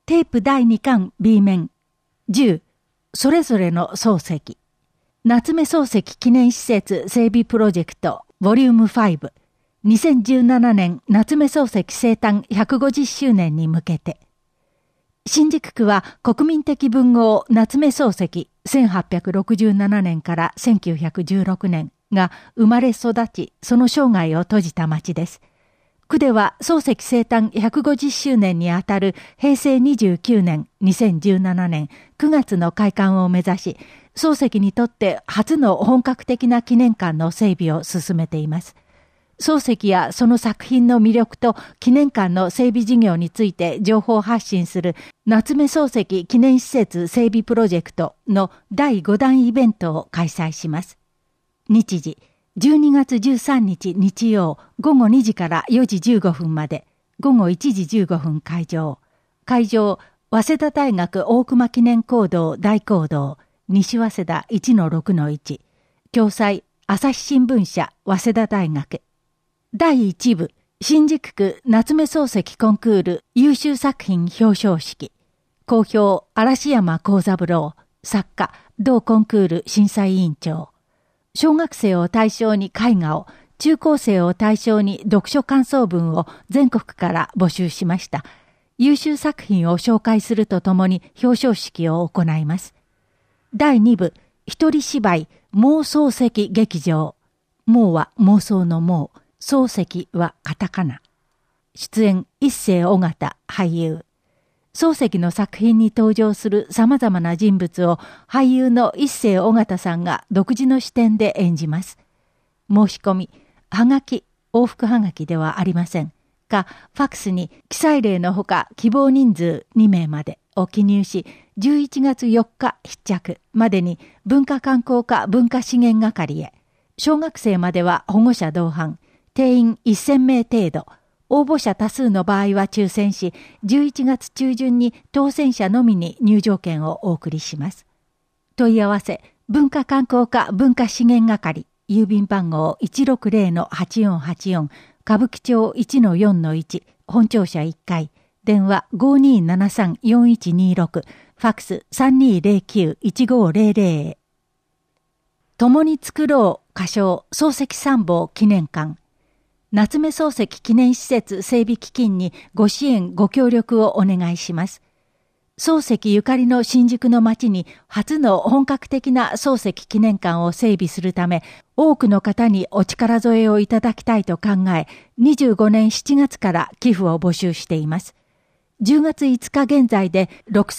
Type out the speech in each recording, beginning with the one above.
テープ第2巻 B 面10それぞれの漱石夏目漱石記念施設整備プロジェクトボリューム5 2017年夏目漱石生誕150周年に向けて新宿区は国民的文豪夏目漱石1867年から1916年が生まれ育ちその生涯を閉じた町です。区では漱石生誕150周年にあたる平成29年2017年9月の開館を目指し、漱石にとって初の本格的な記念館の整備を進めています。漱石やその作品の魅力と記念館の整備事業について情報発信する夏目漱石記念施設整備プロジェクトの第5弾イベントを開催します。日時12月13日日曜午後2時から4時15分まで、午後1時15分会場。会場、早稲田大学大隈記念講堂大講堂、西早稲田 1-6-1。共催、朝日新聞社早稲田大学。第1部、新宿区夏目漱石コンクール優秀作品表彰式。講評、嵐山幸三郎、作家、同コンクール審査委員長。小学生を対象に絵画を、中高生を対象に読書感想文を全国から募集しました。優秀作品を紹介するとともに表彰式を行います。第2部、一人芝居、妄想石劇場。妄は妄想の妄、漱石はカタカナ。出演、一世尾形、俳優。漱石の作品に登場する様々な人物を俳優の一世尾形さんが独自の視点で演じます。申し込み、はがき、往復はがきではありません。か、ファックスに記載例のほか希望人数2名までを記入し、11月4日必着までに文化観光課文化資源係へ。小学生までは保護者同伴、定員1000名程度。応募者多数の場合は抽選し、11月中旬に当選者のみに入場券をお送りします。問い合わせ、文化観光課文化資源係、郵便番号 160-8484、歌舞伎町 1-4-1、本庁舎1階、電話 5273-4126、ファックス 3209-1500 へ。共に作ろう歌唱漱石参謀記念館。夏目漱石記念施設整備基金にご支援ご協力をお願いします。漱石ゆかりの新宿の街に初の本格的な漱石記念館を整備するため、多くの方にお力添えをいただきたいと考え、25年7月から寄付を募集しています。10月5日現在で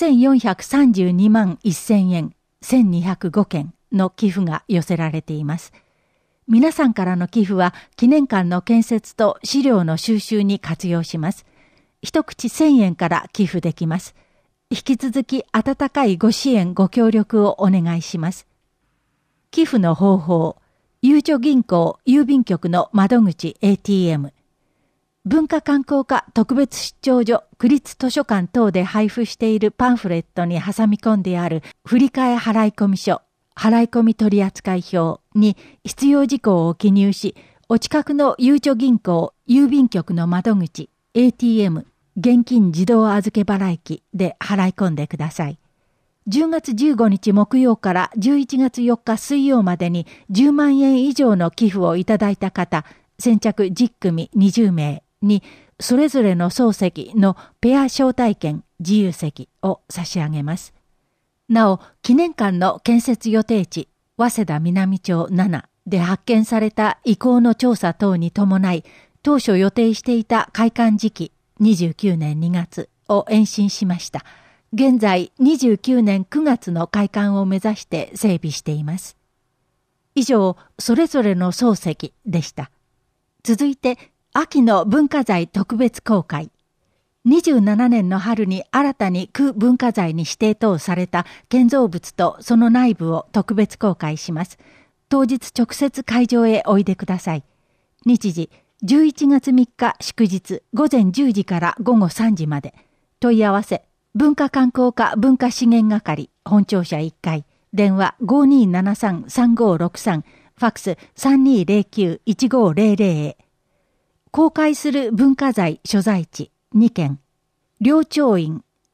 6432万1000円、1205件の寄付が寄せられています。皆さんからの寄付は記念館の建設と資料の収集に活用します。一口1000円から寄付できます。引き続き温かいご支援ご協力をお願いします。寄付の方法、ゆうちょ銀行郵便局の窓口 ATM、文化観光課特別出張所区立図書館等で配布しているパンフレットに挟み込んである振替払込書、払込取扱表に必要事項を記入し、お近くのゆうちょ銀行郵便局の窓口 ATM 現金自動預け払機で払い込んでください。10月15日木曜から11月4日水曜までに10万円以上の寄付をいただいた方、先着10組20名にそれぞれの漱石のペア招待券自由席を差し上げます。なお、記念館の建設予定地、早稲田南町7で発見された遺構の調査等に伴い、当初予定していた開館時期、29年2月を延伸しました。現在、29年9月の開館を目指して整備しています。以上、それぞれの漱石でした。続いて、秋の文化財特別公開。27年の春に新たに区文化財に指定等された建造物とその内部を特別公開します。当日直接会場へおいでください。日時11月3日祝日午前10時から午後3時まで。問い合わせ文化観光課文化資源係本庁舎1階、電話 5273-3563、ファックス 3209-1500 へ。公開する文化財所在地2件、両町院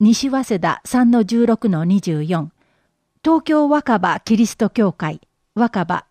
西早稲田 3-16-24、東京若葉キリスト教会若葉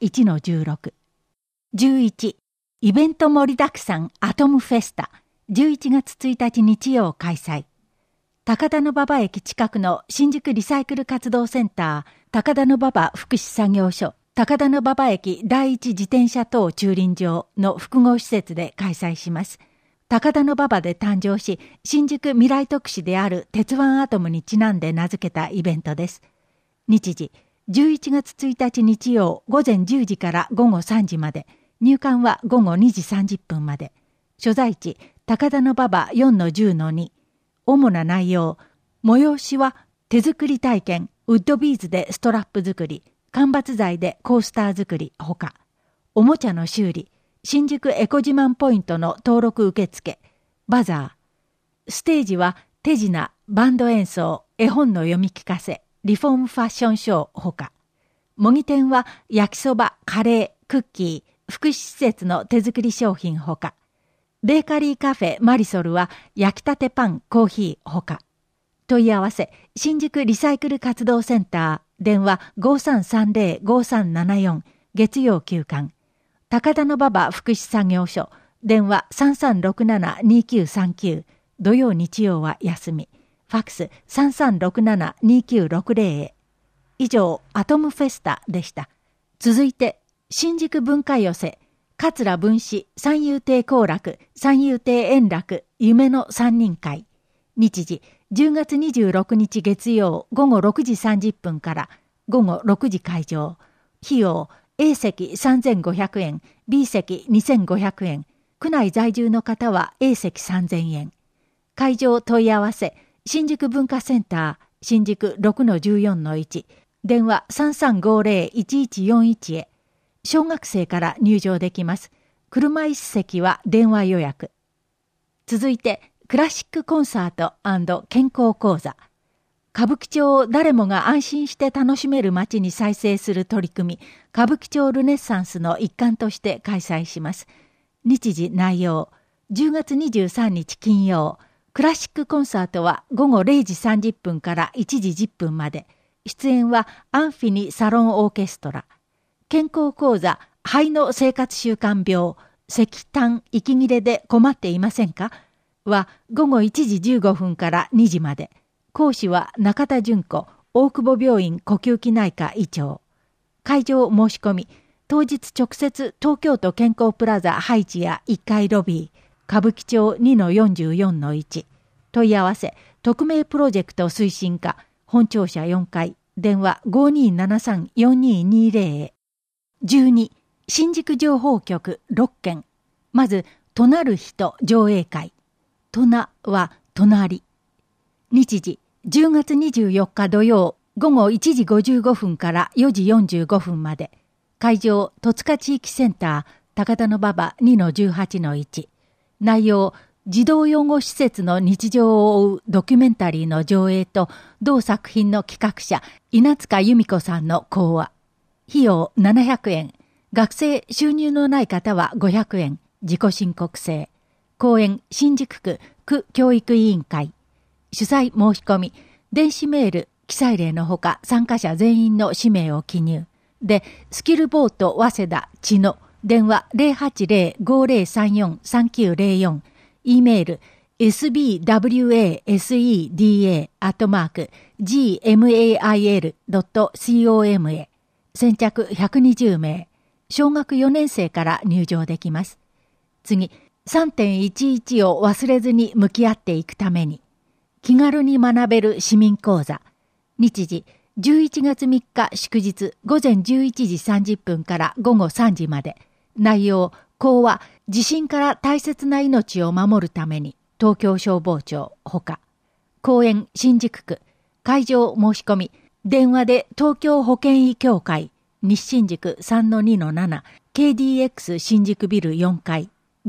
1-16。11、イベント盛りだくさんアトムフェスタ11月1日日曜開催。高田馬場駅近くの新宿リサイクル活動センター高田馬場福祉作業所高田馬場駅第一自転車等駐輪場の複合施設で開催します。高田馬場で誕生し、新宿未来特使である鉄腕アトムにちなんで名付けたイベントです。日時、11月1日日曜午前10時から午後3時まで、入館は午後2時30分まで。所在地、高田馬場 4-10-2。主な内容、催しは手作り体験、ウッドビーズでストラップ作り、間伐材でコースター作りほか、おもちゃの修理、新宿エコ自慢ポイントの登録受付、バザー。ステージは手品、バンド演奏、絵本の読み聞かせ、リフォームファッションショーほか。模擬店は焼きそば、カレー、クッキー、福祉施設の手作り商品ほか。ベーカリーカフェマリソルは焼きたてパン、コーヒーほか。問い合わせ、新宿リサイクル活動センター、電話 5330-5374、月曜休館。高田馬場福祉作業所、電話 3367-2939、土曜日曜は休み。ファックス 3367-2960 へ。以上、アトムフェスタでした。続いて、新宿文化寄せ、桂文枝三遊亭好楽、三遊亭円楽、夢の三人会。日時、10月26日月曜午後6時30分から午後6時開場。費用、A 席3500円、B 席2500円。区内在住の方は A 席3000円。会場問い合わせ、新宿文化センター、新宿 6-14-1、電話 3350-1141 へ。小学生から入場できます。車椅子席は電話予約。続いて、クラシックコンサート&健康講座。歌舞伎町を誰もが安心して楽しめる街に再生する取り組み、歌舞伎町ルネッサンスの一環として開催します。日時内容、10月23日金曜、クラシックコンサートは午後0時30分から1時10分まで。出演はアンフィニサロンオーケストラ。健康講座、肺の生活習慣病、石炭、息切れで困っていませんかは午後1時15分から2時まで。講師は中田純子、大久保病院呼吸器内科医長。会場申し込み、当日直接東京都健康プラザハイジア1階ロビー、歌舞伎町 2-44-1。問い合わせ、匿名プロジェクト推進課、本庁舎4階、電話 5273-4220 へ。12、新宿情報局6件。まず、となる人上映会。となは隣。日時、10月24日土曜、午後1時55分から4時45分まで。会場、戸塚地域センター、高田馬場 2-18-1。内容、児童養護施設の日常を追うドキュメンタリーの上映と、同作品の企画者、稲塚由美子さんの講話。費用700円。学生収入のない方は500円。自己申告制。公演新宿区区教育委員会。主催申し込み。電子メール、記載例のほか参加者全員の氏名を記入。で、スキルボート早稲田知野。電話 080-5034-3904。E メール sbwaseda@gmail.com へ。先着120名。小学4年生から入場できます。次、3.11 を忘れずに向き合っていくために。気軽に学べる市民講座。日時、11月3日祝日午前11時30分から午後3時まで。内容、講話、地震から大切な命を守るために、東京消防庁ほか。公演新宿区。会場申し込み。電話で東京保健医協会。西新宿 3-2-7 KDX 新宿ビル4階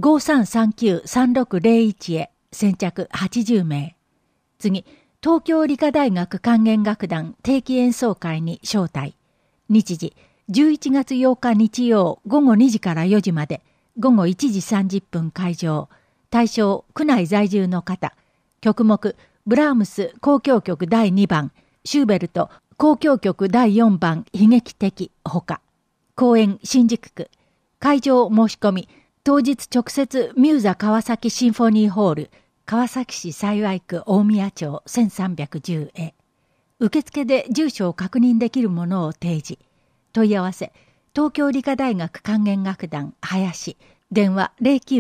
5339-3601 へ。先着80名。次、東京理科大学管弦楽団定期演奏会に招待。日時、11月8日日曜午後2時から4時まで。午後1時30分開場。対象、区内在住の方。曲目、 ブラームス交響曲第2番、シューベルト交響曲第4番悲劇的ほか、公演新宿区、会場申し込み、当日直接ミューザ川崎シンフォニーホール、川崎市幸区大宮町1310へ。受付で住所を確認できるものを提示。問い合わせ、東京理科大学管弦楽団林、電話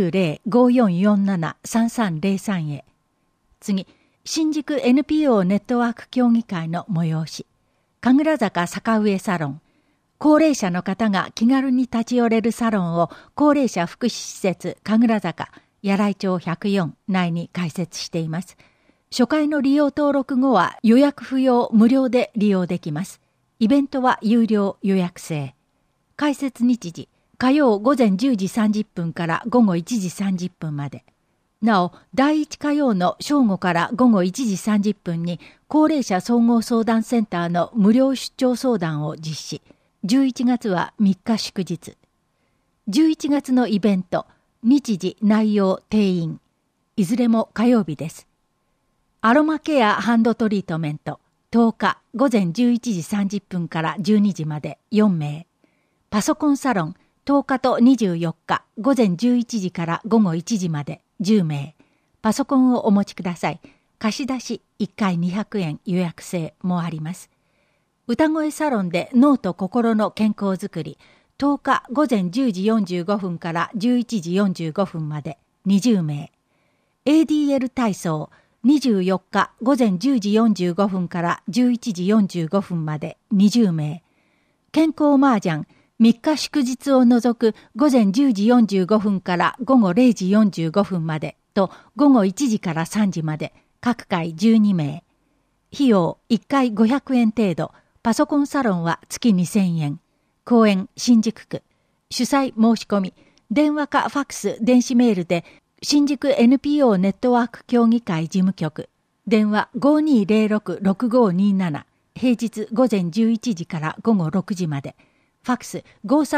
090-5447-3303 へ。次、新宿 NPO ネットワーク協議会の催し。神楽坂坂上サロン。高齢者の方が気軽に立ち寄れるサロンを高齢者福祉施設神楽坂柳井町104内に開設しています。初回の利用登録後は予約不要無料で利用できます。イベントは有料予約制。開設日時、火曜午前10時30分から午後1時30分まで。なお、第1火曜の正午から午後1時30分に高齢者総合相談センターの無料出張相談を実施。11月は3日祝日。11月のイベント、日時、内容、定員。いずれも火曜日です。アロマケアハンドトリートメント、10日午前11時30分から12時まで4名。パソコンサロン、10日と24日午前11時から午後1時まで10名。パソコンをお持ちください。貸し出し1回200円予約制もあります。歌声サロンで脳と心の健康づくり、10日午前10時45分から11時45分まで20名。ADL 体操、24日午前10時45分から11時45分まで20名。健康麻雀、3日祝日を除く午前10時45分から午後0時45分までと午後1時から3時まで各回12名。費用1回500円程度。パソコンサロンは月2000円。公演新宿区。主催申し込み。電話かファックス、電子メールで新宿 NPO ネットワーク協議会事務局。電話 5206-6527。平日午前11時から午後6時まで。ファックス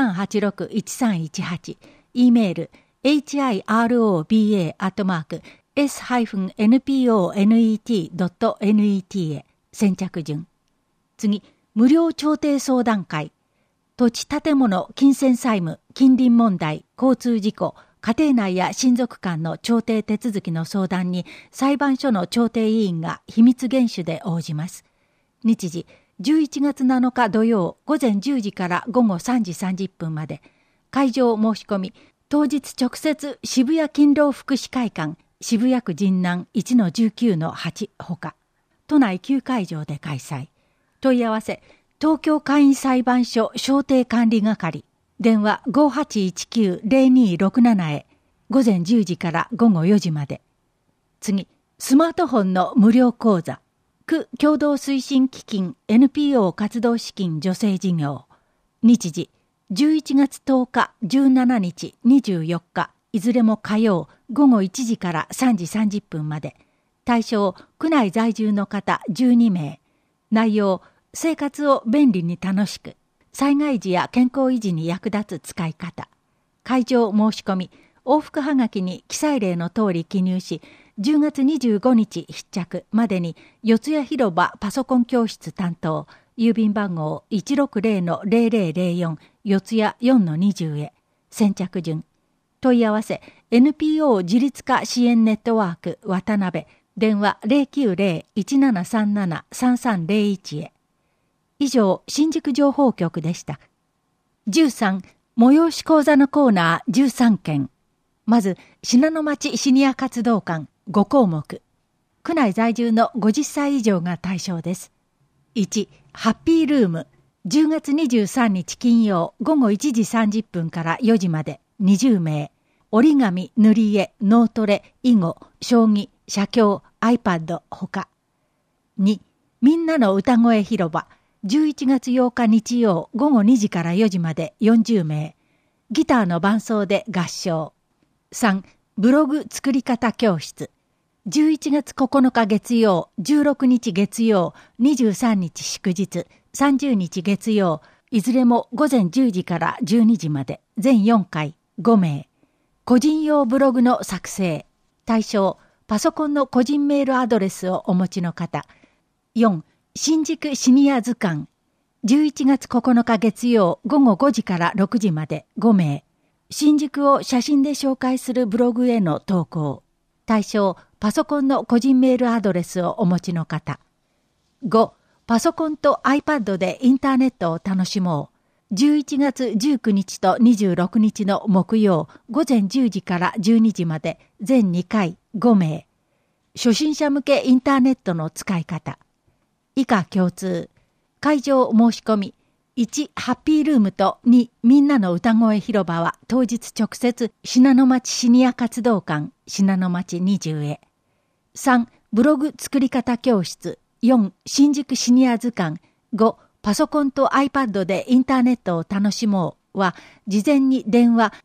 5386-1318。E メール hiroba@s-nponet.net へ。先着順。次。無料調停相談会。土地建物、金銭債務、近隣問題、交通事故、家庭内や親族間の調停手続きの相談に裁判所の調停委員が秘密厳守で応じます。日時、11月7日土曜午前10時から午後3時30分まで。会場申し込み、当日直接渋谷勤労福祉会館、渋谷区神南 1-19-8 ほか。都内9会場で開催。問い合わせ、東京簡易裁判所商定管理係、電話 5819-0267 へ、午前10時から午後4時まで。次、スマートフォンの無料講座、区共同推進基金 NPO 活動資金助成事業。日時、11月10日、17日、24日、いずれも火曜、午後1時から3時30分まで。対象、区内在住の方12名。内容、生活を便利に楽しく、災害時や健康維持に役立つ使い方。会場申し込み、往復はがきに記載例の通り記入し、10月25日必着までに四谷広場パソコン教室担当、郵便番号 160-0004 四谷 4-20 へ。先着順。問い合わせ、NPO 自立化支援ネットワーク渡辺、電話 090-1737-3301 へ。以上、新宿情報局でした。13、催し講座のコーナー13件。まず、信濃町シニア活動館5項目。区内在住の50歳以上が対象です。1、ハッピールーム。10月23日金曜午後1時30分から4時まで20名。折り紙、塗り絵、脳トレ、囲碁、将棋、写経、iPad ほか。2、みんなの歌声広場。11月8日日曜午後2時から4時まで40名。ギターの伴奏で合唱。3、ブログ作り方教室。11月9日月曜、16日月曜、23日祝日、30日月曜、いずれも午前10時から12時まで、全4回、5名。個人用ブログの作成。対象、 パソコンの個人メールアドレスをお持ちの方。4、新宿シニア図鑑。11月9日月曜午後5時から6時まで5名。新宿を写真で紹介するブログへの投稿。対象、パソコンの個人メールアドレスをお持ちの方。5、パソコンと iPad でインターネットを楽しもう。11月19日と26日の木曜午前10時から12時まで全2回5名。初心者向けインターネットの使い方。以下共通。会場申し込み。1、ハッピールームと2、みんなの歌声広場は当日直接信濃町シニア活動館信濃町20へ。3、ブログ作り方教室。4、新宿シニア図鑑。5、パソコンと iPad でインターネットを楽しもうは、事前に電話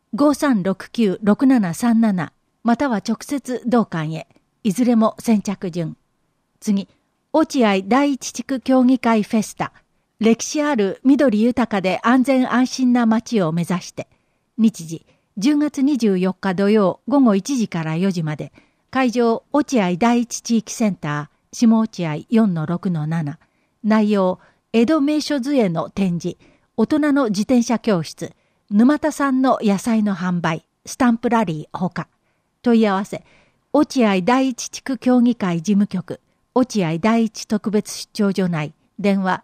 5369-6737 または直接同館へ。いずれも先着順。次、落合第一地区協議会フェスタ。歴史ある緑豊かで安全安心な街を目指して。日時、10月24日土曜午後1時から4時まで。会場、落合第一地域センター、下落合 4-6-7。内容、江戸名所図への展示、大人の自転車教室、沼田産の野菜の販売、スタンプラリーほか。問い合わせ、落合第一地区協議会事務局、落合第一特別出張所内、電話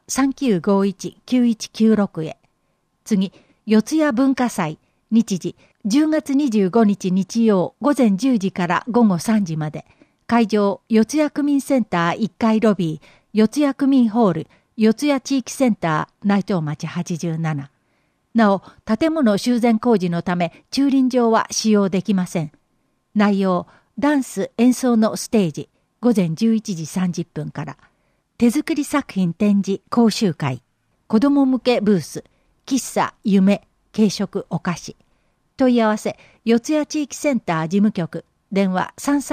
3951-9196 へ。次、四谷文化祭、日時、10月25日日曜午前10時から午後3時まで。会場、四谷区民センター1階ロビー、四谷区民ホール、四谷地域センター、内藤町87。なお、建物修繕工事のため、駐輪場は使用できません。内容、ダンス演奏のステージ、午前11時30分から。手作り作品展示講習会。子ども向けブース、喫茶夢、軽食お菓子。問い合わせ、四谷地域センター事務局、電話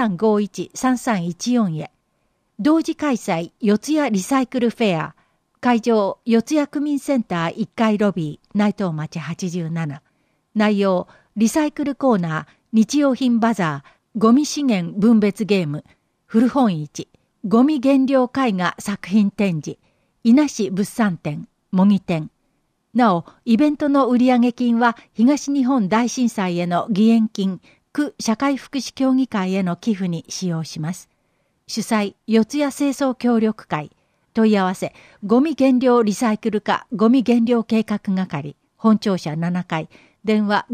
3351-3314 へ。同時開催、四谷リサイクルフェア。会場、四谷区民センター1階ロビー、内藤町87。内容、リサイクルコーナー、日用品バザー、ゴミ資源分別ゲーム、古本市、ゴミ減量絵画作品展示、稲市物産展、模擬展。なお、イベントの売上金は東日本大震災への義援金、区社会福祉協議会への寄付に使用します。主催、四谷清掃協力会。問い合わせ、ゴミ減量リサイクル課ゴミ減量計画係、本庁舎7階、電話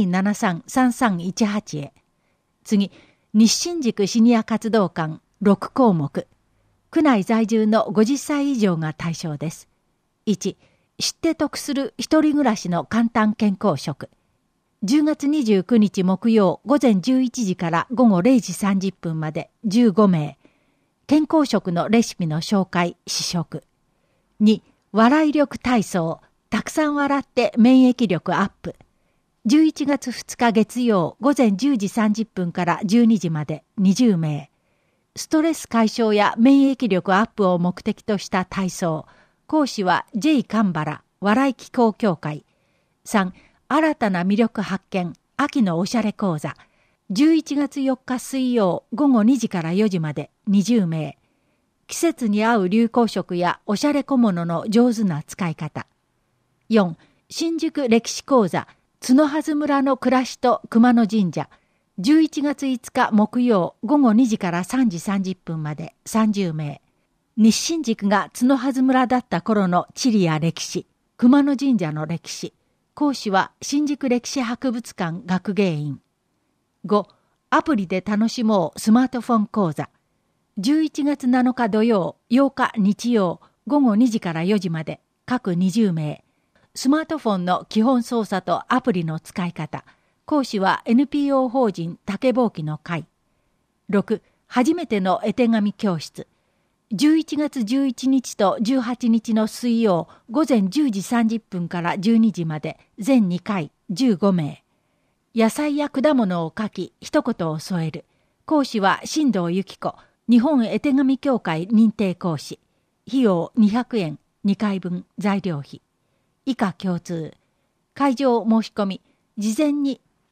5273-3318 へ。次、西新宿シニア活動館6項目。区内在住の50歳以上が対象です。1、知って得する一人暮らしの簡単健康食。10月29日木曜午前11時から午後0時30分まで15名。健康食のレシピの紹介、試食。2、笑い力体操。たくさん笑って免疫力アップ。11月2日月曜午前10時30分から12時まで20名。ストレス解消や免疫力アップを目的とした体操。講師は J 神原笑い気候協会。3、新たな魅力発見、秋のおしゃれ講座。11月4日水曜午後2時から4時まで20名。季節に合う流行色やおしゃれ小物の上手な使い方。4、新宿歴史講座、角筈村の暮らしと熊野神社。11月5日木曜午後2時から3時30分まで30名。西新宿が角筈村だった頃の地理や歴史、熊野神社の歴史。講師は新宿歴史博物館学芸員。5、アプリで楽しもうスマートフォン講座。11月7日土曜、8日日曜、午後2時から4時まで、各20名。スマートフォンの基本操作とアプリの使い方。講師は NPO 法人竹ぼうきの会。6、初めての絵手紙教室。11月11日と18日の水曜、午前10時30分から12時まで、全2回、15名。野菜や果物を書き、一言を添える。講師は新藤由紀子、日本絵手紙協会認定講師。費用200円、2回分、材料費。以下共通。会場申し込み、事前に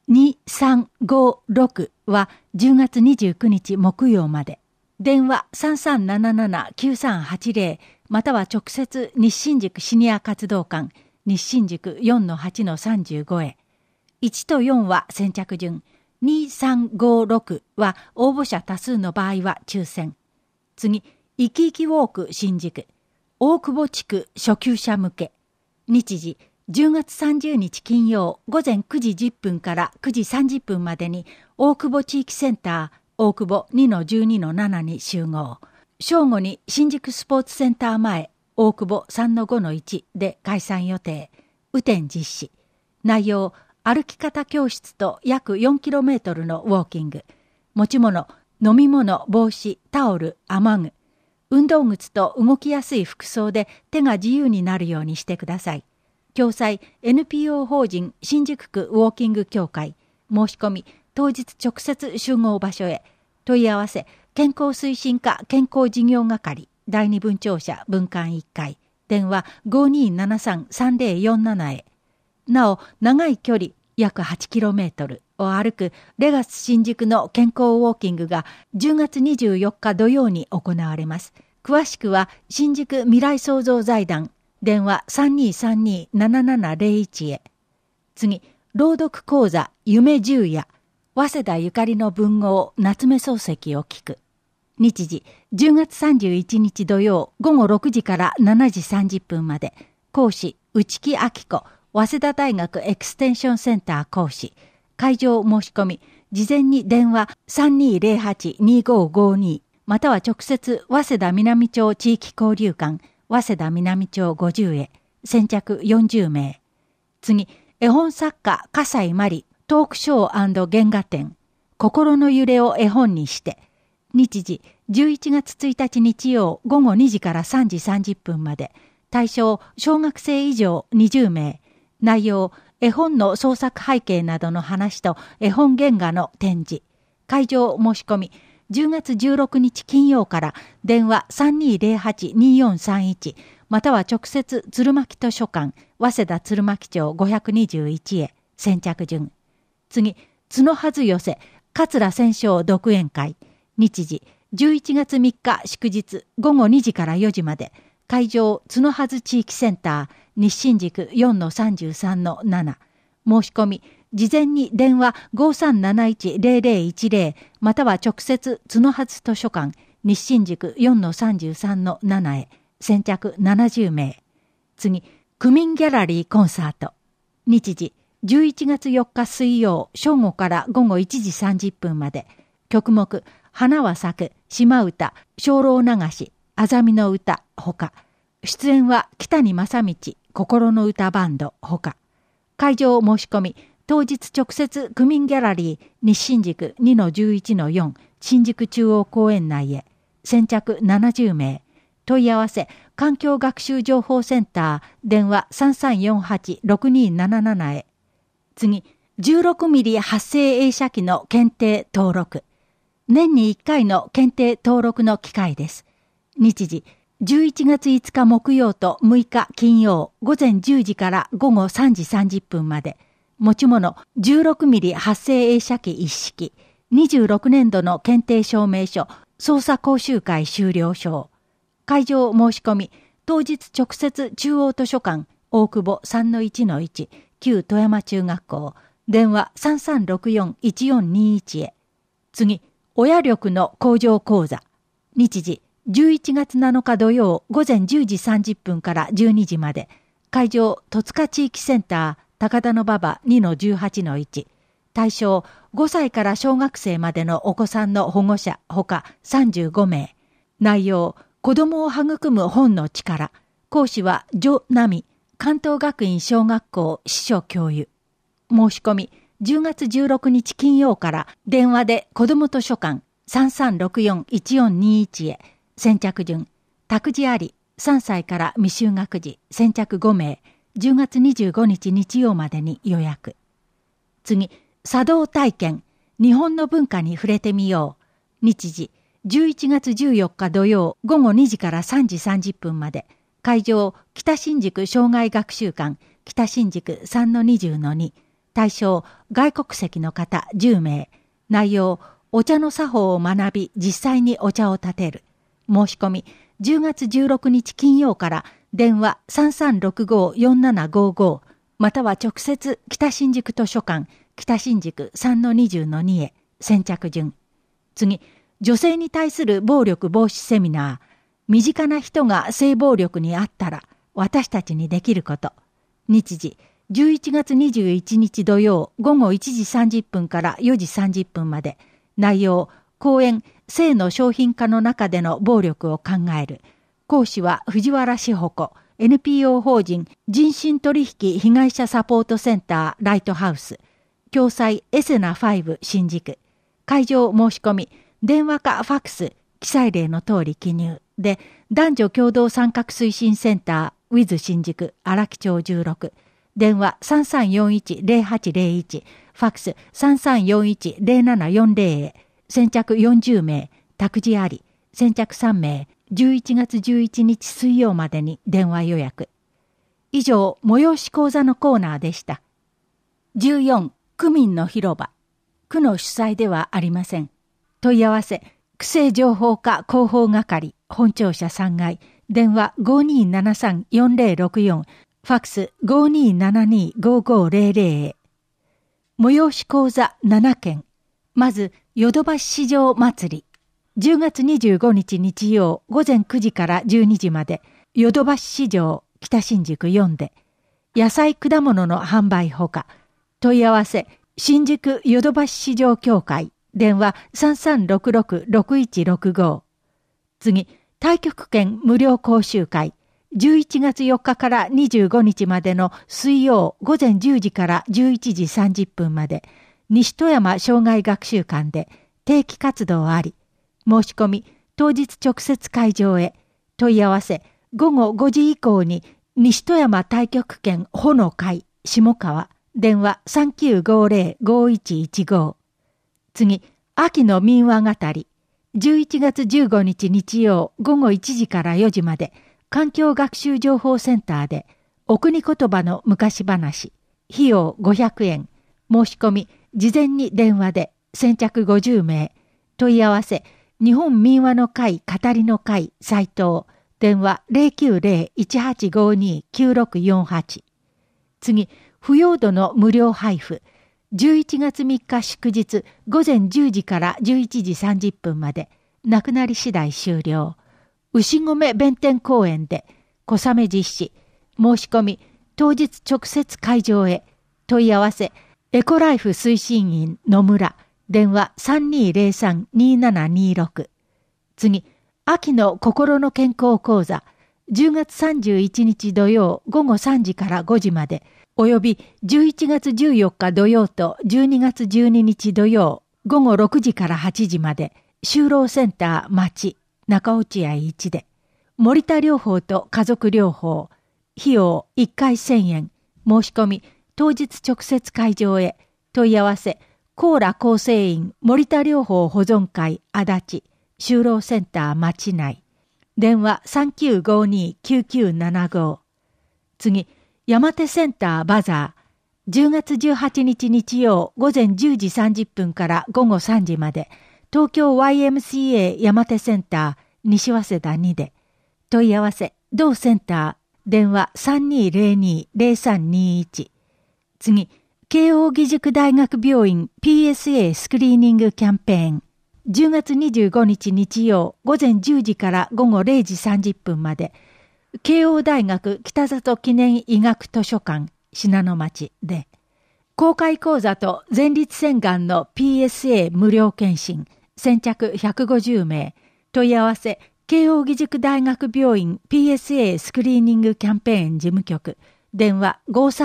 2356は10月29日木曜まで。電話 3377-9380 または直接日新宿シニア活動館日新宿 4-8-35 へ。1と4は先着順。2356は応募者多数の場合は抽選。次、いきいきウォーク新宿。大久保地区初級者向け。日時、10月30日金曜午前9時10分から9時30分までに大久保地域センター大久保 2-12-7 に集合。正午に新宿スポーツセンター前大久保 3-5-1 で開催予定。雨天実施。内容、歩き方教室と約 4km のウォーキング。持ち物、飲み物、帽子、タオル、雨具。運動靴と動きやすい服装で手が自由になるようにしてください。共催 NPO 法人新宿区ウォーキング協会。申し込み、当日直接集合場所へ。問い合わせ、健康推進課健康事業係。第二分庁舎分館1階。電話 5273-3047 へ。なお、長い距離、約 8km を歩くレガス新宿の健康ウォーキングが10月24日土曜に行われます。詳しくは新宿未来創造財団電話 3232-7701 へ。次、朗読講座夢十夜早稲田ゆかりの文豪夏目漱石を聞く。日時10月31日土曜午後6時から7時30分まで。講師内木明子早稲田大学エクステンションセンター講師。会場申し込み、事前に電話 3208-2552 または直接早稲田南町地域交流館早稲田南町50へ。先着40名。次、絵本作家笠井真理トークショー&原画展心の揺れを絵本にして。日時11月1日日曜午後2時から3時30分まで。対象小学生以上20名。内容、絵本の創作背景などの話と絵本原画の展示。会場申し込み、10月16日金曜から電話 3208-2431 または直接鶴巻図書館早稲田鶴巻町521へ。先着順。次、角はず寄せ桂戦勝独演会。日時11月3日祝日午後2時から4時まで。会場角はず地域センター日新宿 4-33-7。申し込み、事前に電話 5371-0010 または直接角はず図書館日新宿 4-33-7 へ。先着70名。次、区民ギャラリーコンサート。日時11月4日水曜正午から午後1時30分まで。曲目、花は咲く、島唄、精霊流し、あざみの歌ほか。出演は北に正道心の歌バンドほか。会場申し込み、当日直接区民ギャラリー日新宿 2-11-4 新宿中央公園内へ。先着70名。問い合わせ、環境学習情報センター電話 3348-6277 へ。次、16ミリ発生映写機の検定登録。年に1回の検定登録の機会です。日時、11月5日木曜と6日金曜午前10時から午後3時30分まで。持ち物16ミリ発生映写機一式。26年度の検定証明書、捜査講習会修了証。会場申し込み、当日直接中央図書館大久保 3-1-1 旧富山中学校電話 3364-1421 へ。次、親力の向上講座。日時11月7日土曜午前10時30分から12時まで。会場戸塚地域センター高田馬場 2-18-1。対象5歳から小学生までのお子さんの保護者ほか35名。内容、子供を育む本の力。講師は徐奈美関東学院小学校司書教諭。申し込み、10月16日金曜から電話で子ども図書館 3364-1421 へ。先着順。託児あり、3歳から未就学児、先着5名。10月25日日曜までに予約。次、茶道体験。日本の文化に触れてみよう。日時、11月14日土曜午後2時から3時30分まで。会場、北新宿障害学習館、北新宿 3-20-2。 対象外国籍の方10名。内容お茶の作法を学び実際にお茶を立てる。申し込み10月16日金曜から電話 3365-4755 または直接北新宿図書館北新宿 3-20-2 へ。先着順。次、女性に対する暴力防止セミナー。身近な人が性暴力にあったら私たちにできること。日時11月21日土曜午後1時30分から4時30分まで。内容講演性の商品化の中での暴力を考える。講師は藤原志保子 NPO 法人人身取引被害者サポートセンターライトハウス。共催エセナ5新宿。会場申し込み電話かファックス記載例の通り記入で、男女共同参画推進センターウィズ新宿荒木町16。電話 3341-0801 ファックス 3341-0740 へ。先着40名託児あり。先着3名11月11日水曜までに電話予約。以上、催し講座のコーナーでした。14、区民の広場。区の主催ではありません。問い合わせ区政情報課広報係本庁舎3階。電話 5273-4064 ファックス 5272-5500 へ。催し講座7件。まずヨドバシ市場祭り。10月25日日曜午前9時から12時までヨドバシ市場北新宿4で野菜果物の販売ほか。問い合わせ新宿ヨドバシ市場協会。電話 3366-6165。次、太極拳無料講習会。11月4日から25日までの水曜午前10時から11時30分まで西戸山障害学習館で定期活動あり。申し込み当日直接会場へ。問い合わせ午後5時以降に西戸山太極拳穂の会下川。電話 3950-5115。次、秋の民話語り。11月15日日曜午後1時から4時まで環境学習情報センターでお国言葉の昔話。費用500円。申し込み事前に電話で。先着50名。問い合わせ日本民話の会語りの会斉藤。電話 090-1852-9648。次、腐葉土の無料配布。11月3日祝日午前10時から11時30分まで。なくなり次第終了。牛込弁天公園で小雨実施。申し込み当日直接会場へ。問い合わせエコライフ推進員野村。電話 3203-2726。次、秋の心の健康講座。10月31日土曜午後3時から5時まで。および11月14日土曜と12月12日土曜午後6時から8時まで就労センター町中落合1で森田療法と家族療法。費用1回1000円。申し込み当日直接会場へ。問い合わせコーラ構成員森田療法保存会足立就労センター町内。電話 3952-9975。次、山手センターバザー。10月18日日曜午前10時30分から午後3時まで東京 YMCA 山手センター西早稲田2で。問い合わせ同センター。電話 3202-0321。次、慶應義塾大学病院 PSA スクリーニングキャンペーン。10月25日日曜午前10時から午後0時30分まで慶應大学北里記念医学図書館信濃町で公開講座と前立腺がんの PSA 無料検診。先着150名。問い合わせ慶應義塾大学病院 PSA スクリーニングキャンペーン事務局。電話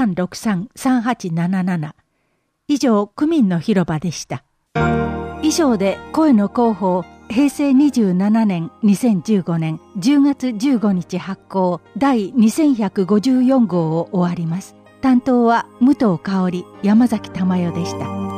5363-3877。以上、区民の広場でした。以上で声の広報平成27年2015年10月15日発行第2154号を終わります。担当は武藤香織、山崎珠代でした。